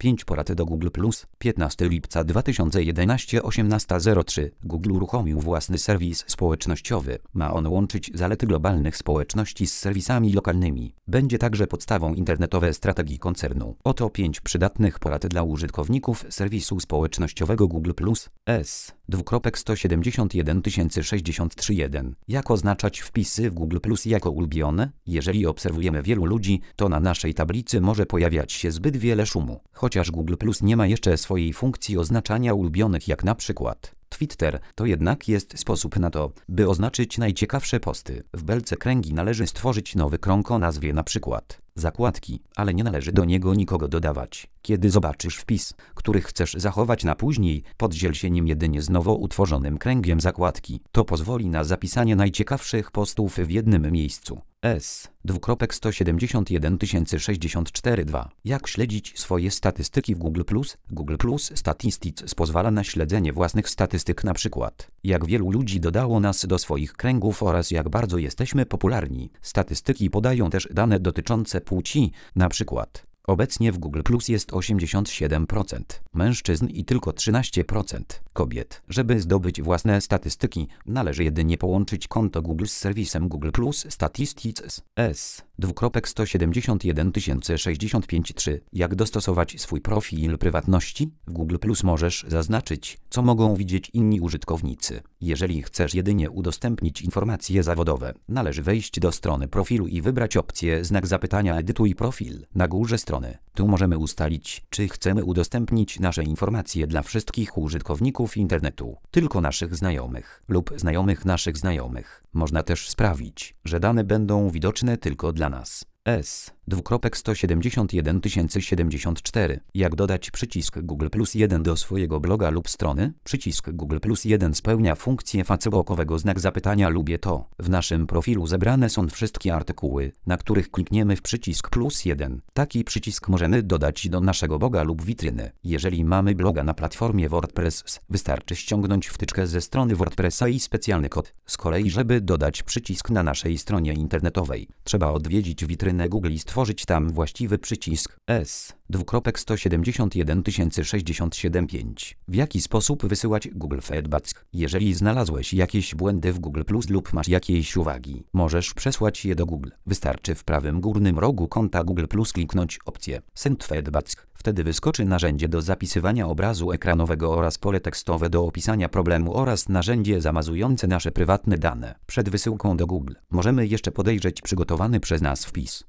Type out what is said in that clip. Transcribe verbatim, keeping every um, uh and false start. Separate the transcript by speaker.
Speaker 1: pięć porad do Google plus. piętnastego lipca dwa tysiące jedenastego osiemnasta zero trzy Google uruchomił własny serwis społecznościowy. Ma on łączyć zalety globalnych społeczności z serwisami lokalnymi. Będzie także podstawą internetowej strategii koncernu. Oto pięć przydatnych porad dla użytkowników serwisu społecznościowego Google plus. S. Dwukropek sto siedemdziesiąt jeden tysięcy sześćdziesiąt trzy jeden. Jak oznaczać wpisy w Google plus jako ulubione? Jeżeli obserwujemy wielu ludzi, to na naszej tablicy może pojawiać się zbyt wiele szumu. Chociaż Google plus nie ma jeszcze swojej funkcji oznaczania ulubionych jak na przykład Twitter, to jednak jest sposób na to, by oznaczyć najciekawsze posty. W belce kręgi należy stworzyć nowy krąg o nazwie na przykład zakładki, ale nie należy do niego nikogo dodawać. Kiedy zobaczysz wpis, który chcesz zachować na później, podziel się nim jedynie z nowo utworzonym kręgiem zakładki. To pozwoli na zapisanie najciekawszych postów w jednym miejscu. S. Dwukropek sto siedemdziesiąt jeden tysięcy sześćdziesiąt cztery dwa. Jak śledzić swoje statystyki w Google plus? Google plus Statistics pozwala na śledzenie własnych statystyk, na przykład jak wielu ludzi dodało nas do swoich kręgów oraz jak bardzo jesteśmy popularni. Statystyki podają też dane dotyczące płci, na przykład obecnie w Google plus jest osiemdziesiąt siedem procent mężczyzn i tylko trzynaście procent kobiet. Żeby zdobyć własne statystyki, należy jedynie połączyć konto Google z serwisem Google plus Statistics. S. Dwukropek sto siedemdziesiąt jeden tysięcy sześćdziesiąt pięć trzy. Jak dostosować swój profil prywatności? W Google plus możesz zaznaczyć, co mogą widzieć inni użytkownicy. Jeżeli chcesz jedynie udostępnić informacje zawodowe, należy wejść do strony profilu i wybrać opcję znak zapytania Edytuj profil na górze strony. Tu możemy ustalić, czy chcemy udostępnić nasze informacje dla wszystkich użytkowników internetu, tylko naszych znajomych lub znajomych naszych znajomych. Można też sprawić, że dane będą widoczne tylko dla nas. S. Dwukropek sto siedemdziesiąt jeden tysięcy siedemdziesiąt cztery. Jak dodać przycisk Google plus jeden do swojego bloga lub strony? Przycisk Google plus jeden spełnia funkcję facebookowego znak zapytania lubię to. W naszym profilu zebrane są wszystkie artykuły, na których klikniemy w przycisk plus jeden. Taki przycisk możemy dodać do naszego bloga lub witryny. Jeżeli mamy bloga na platformie WordPress, wystarczy ściągnąć wtyczkę ze strony WordPressa i specjalny kod. Z kolei, żeby dodać przycisk na naszej stronie internetowej, trzeba odwiedzić witrynę Google i stworzyć tam właściwy przycisk. S. Dwukropek sto siedemdziesiąt jeden tysięcy sześćdziesiąt siedem pięć. W jaki sposób wysyłać Google Feedback? Jeżeli znalazłeś jakieś błędy w Google plus lub masz jakieś uwagi, możesz przesłać je do Google. Wystarczy w prawym górnym rogu konta Google plus kliknąć opcję Send Feedback. Wtedy wyskoczy narzędzie do zapisywania obrazu ekranowego oraz pole tekstowe do opisania problemu oraz narzędzie zamazujące nasze prywatne dane. Przed wysyłką do Google możemy jeszcze podejrzeć przygotowany przez nas wpis.